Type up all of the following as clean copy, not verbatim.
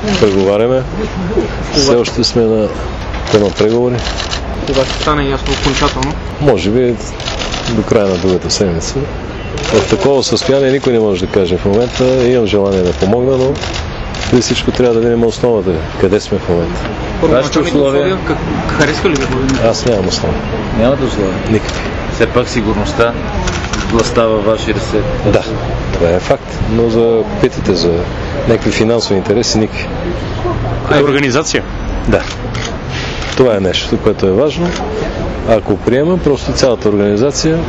преговаряме. Все още сме на тема преговори. Кога ще стане ясно окончателно? Може би до края на другата седмица. В такова състояние никой не може да каже в момента. Имам желание да помогна, но преди всичко трябва да видим основата. Къде сме в момента? Вашите условия харесва ли ви? Аз нямам основа. Нямате условия? Никакви. Все пак сигурността, властта във ваши ръце. Да, това е факт. Но за питите за някакви финансови интереси никакви. Като организация? Да. Това е нещо, което е важно. Ако приема, просто цялата организация,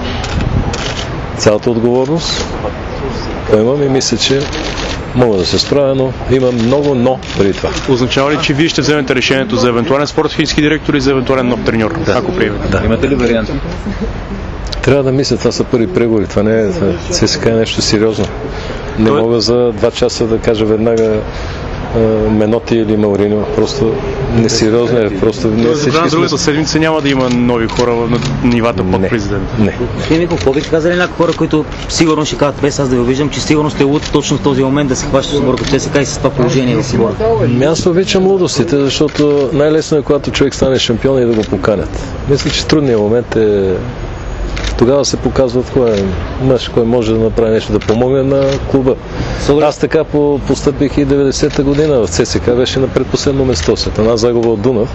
цялата отговорност поемам и мисля, че мога да се справя, но има много но преди това. Означава ли, че вие ще вземете решението за евентуален спортно-технически директор и за евентуален нов треньор, ако приемете? Да. Имате ли вариант? Трябва да мисля, това са първи преговори, това не е ЦСКА е нещо сериозно. Не мога за 2 часа да кажа веднага Меноти или Мауриньо, просто несериозно е. Просто не всички на другата седмица няма да има нови хора на нивата под президента. Не. Господин Михов, какво бихте казали някои хора, които сигурно ще кажат, без аз да ви обиждам, че сигурно сте луд точно в този момент да се хващате с отбора, като ЦСКА и с това положение в отбора? Аз обичам лудостите, защото най-лесно е, когато човек стане шампион и да го поканят. Мисля, че трудният момент е тогава се показват кой е мъж, кой може да направи нещо, да помогне на клуба. Аз така постъпих и 90-та година в ЦСКА, беше на предпоследно место след една загуба от Дунав.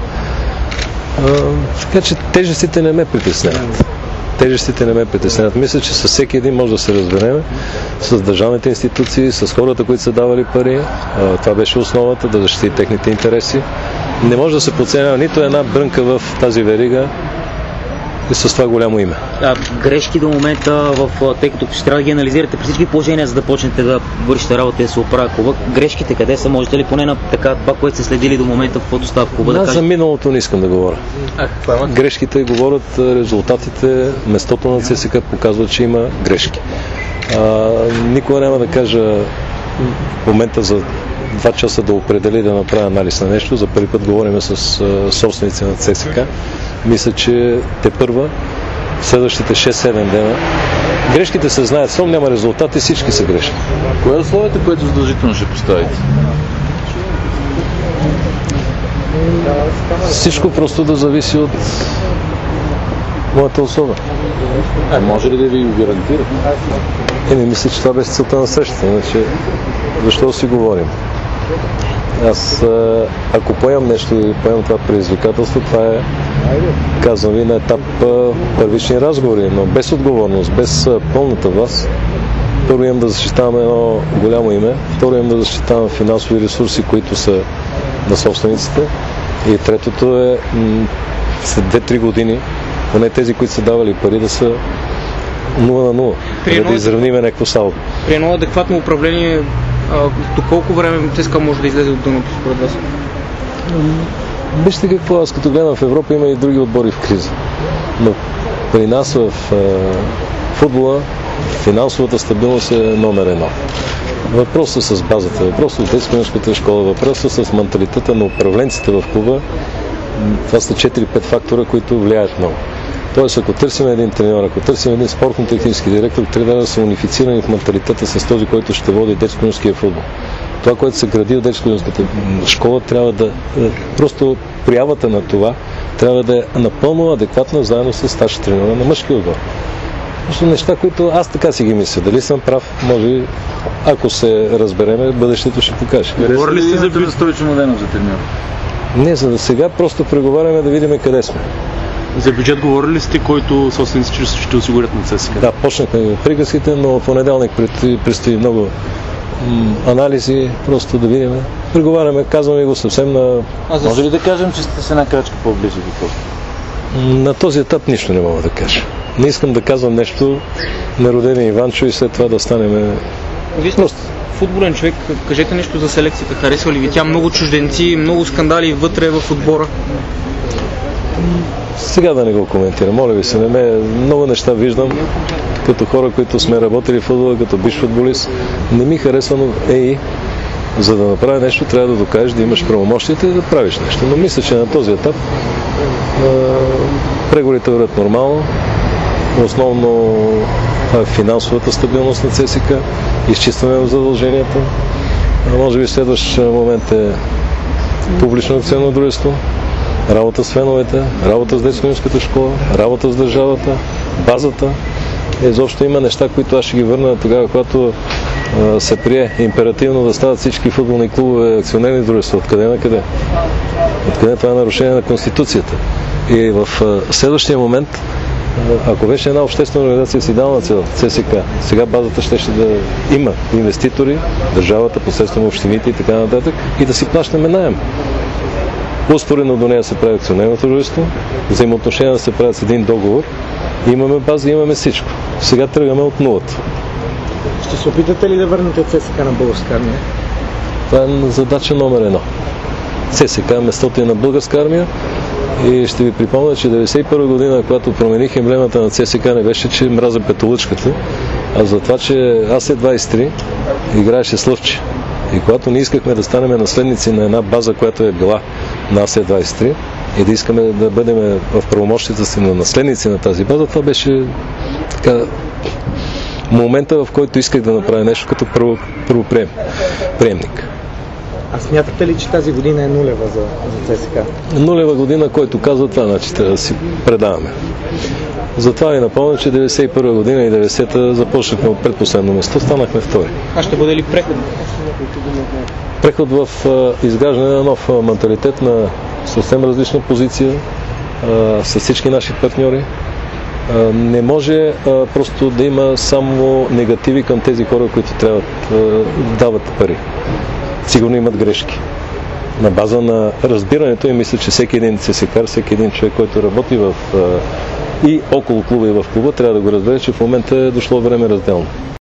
Така че тежестите не ме притесняват. Тежестите не ме притесняват. Мисля, че със всеки един може да се разбереме, с държавните институции, с хората, които са давали пари. Това беше основата, да защити техните интереси. Не може да се подценява нито една брънка в тази верига и с това голямо име. Грешки до момента, тъй като ще трябва да ги анализирате при всички положения, за да почнете да вършите работа и да се оправя клуба. Грешките къде са? Можете ли поне на така това, което са следили до момента, в каквото става в клуба? Аз за миналото не искам да говоря. Грешките говорят, резултатите, местото на ЦСКА показва, че има грешки. Никога няма да кажа в момента за 2 часа да определи да направя анализ на нещо. За първи път говорим с собственици на ЦСКА. Мисля, че тепърва следващите 6-7 дена грешките се знаят, сом няма резултати, всички са грешни. Кое е условието, което задължително ще поставите? Всичко просто да зависи от моята особа. Може ли да ви го гарантира? Мисля, че това беше целта на срещата, иначе защо да си говорим? Аз, ако поемам нещо и поемам това предизвикателство, това е, казвам ви, на етап първични разговори, но без отговорност, без пълната власт. Първо имам да защитавам едно голямо име, второ имам да защитавам финансови ресурси, които са на собствениците, и третото е след 2-3 години, поне тези, които са давали пари, да са 0 на 0, да изравниме някакво салдо. При едно адекватно управление, до колко време ЦСКА може да излезе от дъното според вас? Вижте какво, аз като гледам в Европа, има и други отбори в криза. Но при нас в футбола финансовата стабилност е номер 1. Въпросът с базата, въпросът с детско-юношеската школа, въпросът с менталитета на управленците в клуба, това са 4-5 фактора, които влияят много. Тоест, ако търсим един треньор, ако търсим един спортно-технически директор, трябва да са унифицирани в менталитета с този, който ще води детско-юношеския футбол. Това, което се гради от детско-юношеската школа, трябва да просто проявата на това трябва да е напълно адекватна заедно с старши треньора на мъжки отбор. Просто неща, които аз така си ги мисля. Дали съм прав, може, ако се разбереме, бъдещето ще покаже. Говорили сте за Стойчо Младенов за треньор? Не, за да сега просто преговаряме да видим къде сме. За бюджет говорили сте, който собствениците ще осигурят на ЦСКА? Да, почнахме приказките, но в понеделник предстои много анализи, просто да видим. Преговаряме, казваме го съвсем на... Може ли да кажем, че сте с една крачка по-близо до това? На този етап нищо не мога да кажа. Не искам да казвам нещо на родения Иванчо и след това да станем... Вие сте футболен човек, кажете нещо за селекцията. Харесва ли ви тя? Много чужденци, много скандали вътре в отбора. Сега да не го коментирам, моля ви се, много неща виждам като хора, които сме работили в футбола, като бивш футболист. Не ми харесва, но за да направя нещо, трябва да докажеш да имаш правомощите и да правиш нещо. Но мисля, че на този етап преговорите вървят нормално. Основно финансовата стабилност на ЦСКА, изчистване на задълженията. Може би следващ момент е публично акционно дружество, работа с феновете, работа с детско-юношеската школа, работа с държавата, базата. Изобщо има неща, които аз ще ги върна тогава, когато се прие императивно да стават всички футболни клубове акционерни дружества. Откъде на къде? Откъде това е нарушение на Конституцията? И в следващия момент, ако беше една обществена организация с идеална цел, ЦСК, сега базата ще да има инвеститори, държавата, посредством общините и така нататък, и да си плащаме наем. Успоредно до нея се прави акционерното дружество, взаимоотношения да се правят с един договор, имаме база, имаме всичко. Сега тръгваме от нулата. Ще се опитате ли да върнете ЦСК на Българска армия? Това е задача номер 1. ЦСК местото е на Българска армия и ще ви припомня, че 1991 година, когато промених емблемата на ЦСК, не беше, че мразя петолъчката, а за това, че АС-23 играеше с лъвче. И когато ние искахме да станем наследници на една база, която е била на АС-23 и да искаме да бъдем в правомощията си на наследници на тази база, това беше така момента, в който исках да направя нещо като първоприемник. А смятате ли, че тази година е нулева за ЦСК? Нулева година, който казва това, значи трябва да си предаваме. Затова ви напомня, че 1991 година и 90-та започнахме от предпоследно место, станахме втори. А ще бъде ли преход? Преход в изграждане на нов менталитет, на съвсем различна позиция с всички наши партньори. Не може просто да има само негативи към тези хора, които трябва да дават пари. Сигурно имат грешки. На база на разбирането и мисля, че всеки един ЦСКАР, всеки един човек, който работи и около клуба и в клуба, трябва да го разбере, че в момента е дошло време разделно.